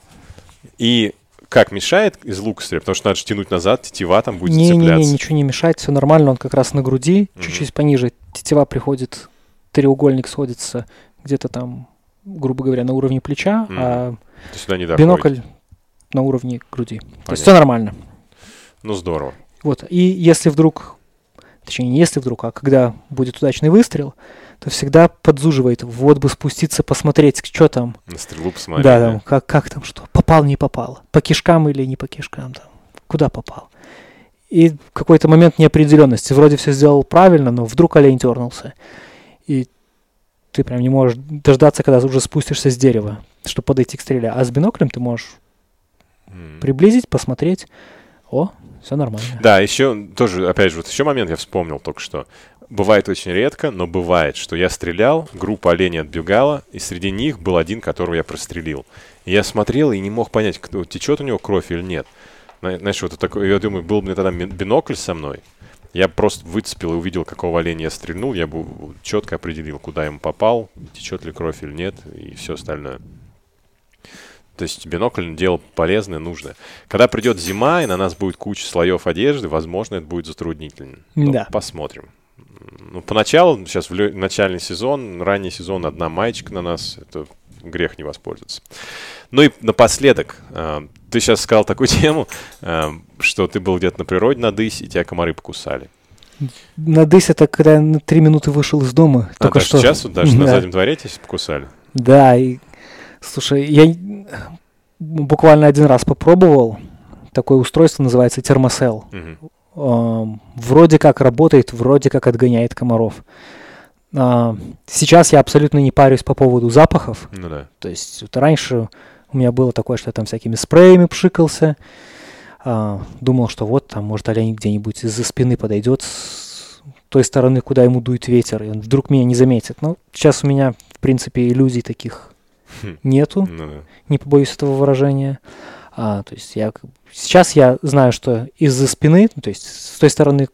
Speaker 1: И как мешает из лука стрелять, потому что надо же тянуть назад, тетива там будет
Speaker 2: Не-не-не,
Speaker 1: цепляться.
Speaker 2: ничего не мешает, все нормально, он как раз на груди,
Speaker 1: Мгм.
Speaker 2: чуть-чуть пониже. Тетива приходит, треугольник сходится где-то там, грубо говоря, на уровне плеча,
Speaker 1: Мгм.
Speaker 2: а
Speaker 1: То сюда не доходит.
Speaker 2: бинокль на уровне груди. То есть
Speaker 1: Понятно.
Speaker 2: все нормально.
Speaker 1: Ну, здорово.
Speaker 2: Вот. И если вдруг, точнее, не если вдруг, а когда будет удачный выстрел, то всегда подзуживает, вот бы спуститься, посмотреть, что там.
Speaker 1: На стрелу посмотри.
Speaker 2: Да, там, как, как там, что, попал, не попал, по кишкам или не по кишкам, там, куда попал. И в какой-то момент неопределенности, вроде все сделал правильно, но вдруг олень дернулся. И ты прям не можешь дождаться, когда уже спустишься с дерева, чтобы подойти к стреле. А с биноклем ты можешь
Speaker 1: М.
Speaker 2: приблизить, посмотреть, о, все нормально.
Speaker 1: Да, еще тоже, опять же, вот еще момент я вспомнил только что. Бывает очень редко, но бывает, что я стрелял, группа оленей отбегала, и среди них был один, которого я прострелил. И я смотрел и не мог понять, кто, течет у него кровь или нет. Зна- Знаешь, вот такое, я думаю, был бы мне тогда ми- бинокль со мной, я просто выцепил и увидел, какого оленя я стрельнул, я бы четко определил, куда ему попал, течет ли кровь или нет, и все остальное. То есть бинокль дело полезное, нужное. Когда придет зима, и на нас будет куча слоев одежды, возможно, это будет затруднительно. Но
Speaker 2: Да.
Speaker 1: посмотрим. Ну, поначалу, сейчас в лё- начальный сезон, ранний сезон, одна маечка на нас, это грех не воспользоваться. Ну и напоследок, э, ты сейчас сказал такую тему, э, что ты был где-то на природе на дысь, и тебя комары покусали.
Speaker 2: На дысь это когда я на три минуты вышел из дома.
Speaker 1: А
Speaker 2: Только
Speaker 1: даже
Speaker 2: что.
Speaker 1: сейчас, вот даже на
Speaker 2: Да.
Speaker 1: заднем дворе тебя покусали?
Speaker 2: Да, и слушай, я буквально один раз попробовал. Такое устройство называется термосел.
Speaker 1: Мгм.
Speaker 2: Ам, Вроде как работает, вроде как отгоняет комаров. А, Сейчас я абсолютно не парюсь по поводу запахов.
Speaker 1: Ну да.
Speaker 2: То есть вот раньше у меня было такое, что я там всякими спреями пшикался. А, Думал, что вот там, может, олень где-нибудь из-за спины подойдет с той стороны, куда ему дует ветер, и он вдруг меня не заметит. Но сейчас у меня, в принципе, иллюзий таких
Speaker 1: Хм.
Speaker 2: нету,
Speaker 1: Ну да.
Speaker 2: не побоюсь этого выражения. А, то есть я как бы- сейчас я знаю, что из-за спины, ну, то есть с той стороны,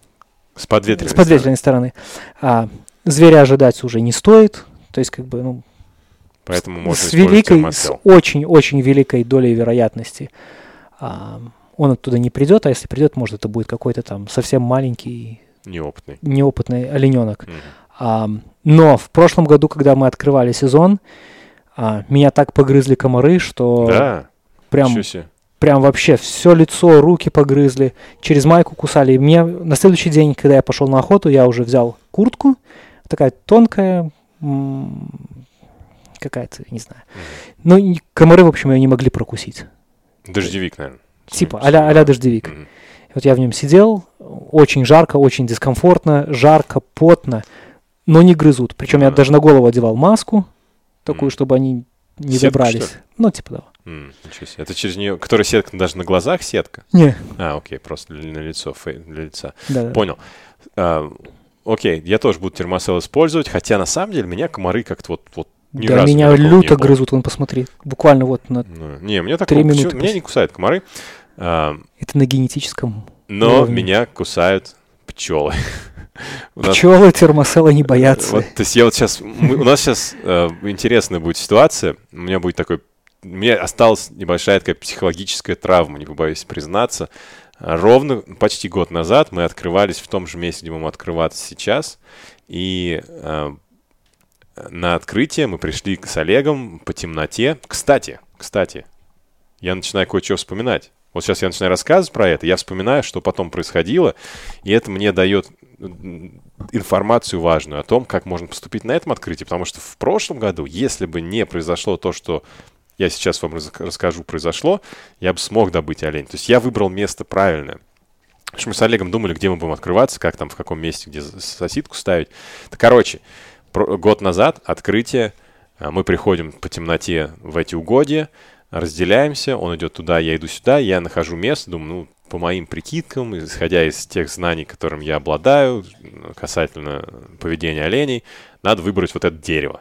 Speaker 1: С подветренной
Speaker 2: с подветренной стороны, а, зверя ожидать уже не стоит. То есть как бы ну,
Speaker 1: Поэтому можно
Speaker 2: с
Speaker 1: использовать
Speaker 2: великой, с
Speaker 1: термосел.
Speaker 2: очень-очень великой долей вероятности а, он оттуда не придет, а если придет, может, это будет какой-то там совсем маленький,
Speaker 1: Неопытный.
Speaker 2: неопытный олененок.
Speaker 1: Мгм.
Speaker 2: А, но в прошлом году, когда мы открывали сезон, а, меня так погрызли комары, что
Speaker 1: Да,
Speaker 2: прям,
Speaker 1: ничего себе.
Speaker 2: прям вообще все лицо, руки погрызли, через майку кусали. И мне на следующий день, когда я пошел на охоту, я уже взял куртку, такая тонкая, м, какая-то, не знаю. Ну, и комары, в общем, ее не могли прокусить.
Speaker 1: Дождевик, наверное.
Speaker 2: Типа а-ля, а-ля дождевик.
Speaker 1: Мгм.
Speaker 2: Вот я в нем сидел, очень жарко, очень дискомфортно, жарко, потно, но не грызут. Причем я
Speaker 1: Ага.
Speaker 2: даже на голову одевал маску, такую,
Speaker 1: Мгм.
Speaker 2: чтобы они не
Speaker 1: Сетку,
Speaker 2: добрались.
Speaker 1: что ли?
Speaker 2: Ну, типа того.
Speaker 1: М, ничего себе. Это через нее, которая сетка даже на глазах сетка?
Speaker 2: Не,
Speaker 1: А, окей, просто для, на лицо, фей- для лица.
Speaker 2: да, да.
Speaker 1: Понял. А, окей, я тоже буду термосел использовать, хотя на самом деле меня комары как-то вот, вот ни
Speaker 2: Да,
Speaker 1: разу
Speaker 2: меня
Speaker 1: такого не
Speaker 2: люто
Speaker 1: было.
Speaker 2: грызут, вон посмотри. Буквально вот на,
Speaker 1: Ну, не, меня
Speaker 2: Три
Speaker 1: такого,
Speaker 2: минуты
Speaker 1: почему- меня
Speaker 2: пос-
Speaker 1: не кусают комары, а,
Speaker 2: это на генетическом
Speaker 1: но
Speaker 2: уровне.
Speaker 1: меня кусают пчелы. нас...
Speaker 2: Пчелы термосела не боятся.
Speaker 1: Вот, то есть я вот сейчас... Мы, у нас сейчас э, интересная будет ситуация. У меня будет такой... У меня осталась небольшая такая психологическая травма, не побоюсь признаться. Ровно почти год назад мы открывались в том же месте, где мы будем открываться сейчас. И э, на открытие мы пришли с Олегом по темноте. Кстати, кстати, я начинаю кое-что вспоминать. Вот сейчас я начинаю рассказывать про это, я вспоминаю, что потом происходило, и это мне дает информацию важную о том, как можно поступить на этом открытии. Потому что в прошлом году, если бы не произошло то, что я сейчас вам расскажу, произошло, я бы смог добыть олень. То есть я выбрал место правильное. Потому что мы с Олегом думали, где мы будем открываться, как там, в каком месте, где сосидку ставить. Так, короче, год назад открытие, мы приходим по темноте в эти угодья, разделяемся, он идет туда, я иду сюда, я нахожу место, думаю, ну, по моим прикидкам, исходя из тех знаний, которым я обладаю, касательно поведения оленей, надо выбрать вот это дерево.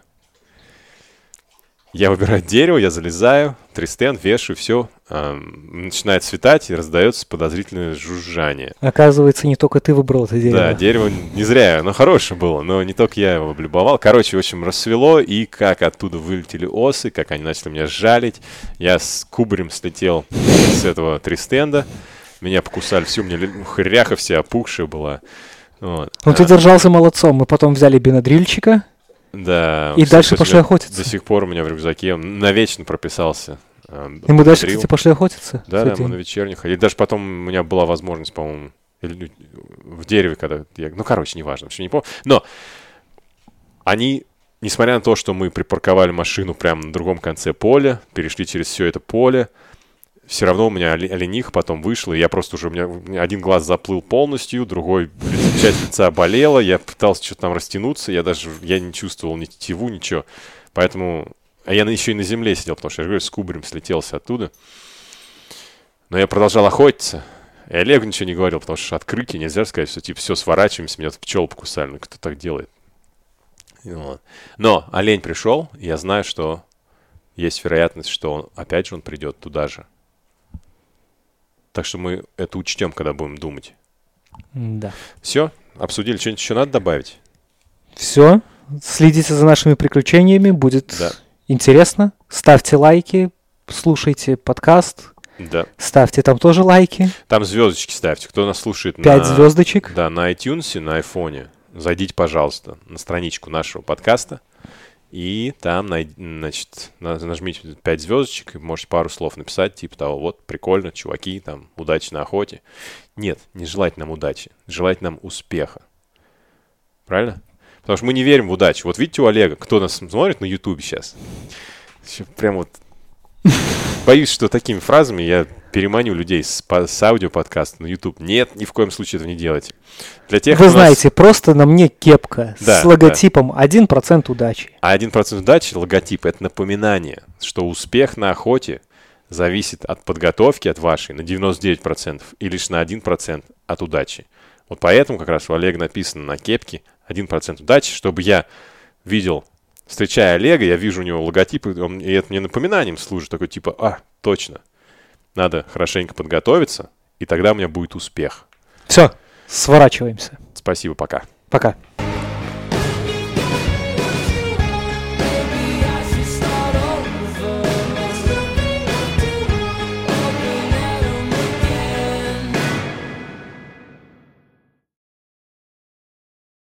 Speaker 1: Я выбираю дерево, я залезаю, тристен, вешаю, все. Э, начинает светать, и раздается подозрительное жужжание.
Speaker 2: Оказывается, не только ты выбрал это дерево.
Speaker 1: Да, дерево не зря, оно хорошее было, но не только я его облюбовал. Короче, в общем, рассвело, и как оттуда вылетели осы, как они начали меня жалить. Я с кубарем слетел с этого тристенда. Меня покусали, всю, у меня хряха вся опухшая была. Вот.
Speaker 2: Ну, ты держался молодцом. Мы потом взяли бенодрильчика.
Speaker 1: Да.
Speaker 2: И дальше пошли охотиться.
Speaker 1: До сих пор у меня в рюкзаке, он навечно прописался.
Speaker 2: И мы дальше, кстати, пошли охотиться?
Speaker 1: Да, да, мы на вечерних ходили. Даже потом у меня была возможность, по-моему, в дереве, когда я... Ну, короче, неважно, вообще не помню. Но они, несмотря на то, что мы припарковали машину прямо на другом конце поля, перешли через все это поле, все равно у меня олениха потом вышла, и я просто уже, у меня, у меня один глаз заплыл полностью, другой, часть лица болела, я пытался что-то там растянуться, я даже, я не чувствовал ни тетиву, ничего, поэтому, а я еще и на земле сидел, потому что, я говорю, с кубарем слетелся оттуда, но я продолжал охотиться, и Олегу ничего не говорил, потому что открытие, нельзя сказать, что типа все, сворачиваемся, меня пчел покусали, ну кто так делает. Вот. Но олень пришел, и я знаю, что есть вероятность, что он, опять же он придет туда же. Так что мы это учтем, когда будем думать.
Speaker 2: Да.
Speaker 1: Все? Обсудили? Что-нибудь еще надо добавить?
Speaker 2: Все. Следите за нашими приключениями. Будет да. интересно. Ставьте лайки. Слушайте подкаст.
Speaker 1: Да.
Speaker 2: Ставьте там тоже лайки.
Speaker 1: Там звездочки ставьте. Кто нас слушает
Speaker 2: Пять
Speaker 1: на...
Speaker 2: звездочек.
Speaker 1: Да, на iTunes, на айфоне. Зайдите, пожалуйста, на страничку нашего подкаста. И там, значит, нажмите пять звездочек, и можете пару слов написать, типа того, вот, прикольно, чуваки, там, удачи на охоте. Нет, не желать нам удачи, желать нам успеха. Правильно? Потому что мы не верим в удачу. Вот видите у Олега, кто нас смотрит на Ютубе сейчас, прям вот боюсь, что такими фразами я переманю людей с, с аудиоподкаста на YouTube. Нет, ни в коем случае этого не делайте. Для тех,
Speaker 2: Вы знаете,
Speaker 1: нас...
Speaker 2: просто на мне кепка да, с логотипом да. один процент удачи.
Speaker 1: А один процент удачи, логотип, это напоминание, что успех на охоте зависит от подготовки от вашей на девяносто девять процентов и лишь на один процент от удачи. Вот поэтому как раз у Олега написано на кепке один процент удачи, чтобы я видел, встречая Олега, я вижу у него логотип, и, он, и это мне напоминанием служит, такой типа, а, точно. Надо хорошенько подготовиться, и тогда у меня будет успех.
Speaker 2: Все, сворачиваемся.
Speaker 1: Спасибо, пока.
Speaker 2: Пока.